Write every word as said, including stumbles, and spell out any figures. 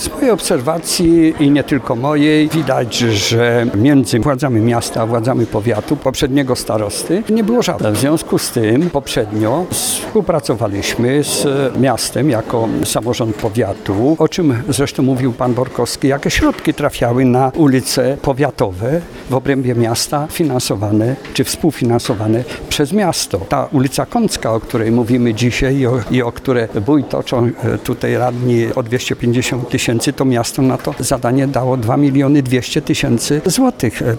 Z mojej obserwacji i nie tylko mojej widać, że między władzami miasta a władzami powiatu poprzedniego starosty nie było żadnych. W związku z tym poprzednio współpracowaliśmy z miastem jako samorząd powiatu, o czym zresztą mówił pan Borkowski, jakie środki trafiały na ulice powiatowe w obrębie miasta finansowane czy współfinansowane przez miasto. Ta ulica Kącka, o której mówimy dzisiaj i o, i o które bój toczą tutaj radni o dwieście pięćdziesiąt tysięcy, to miasto na to zadanie dało dwa miliony dwieście tysięcy złotych.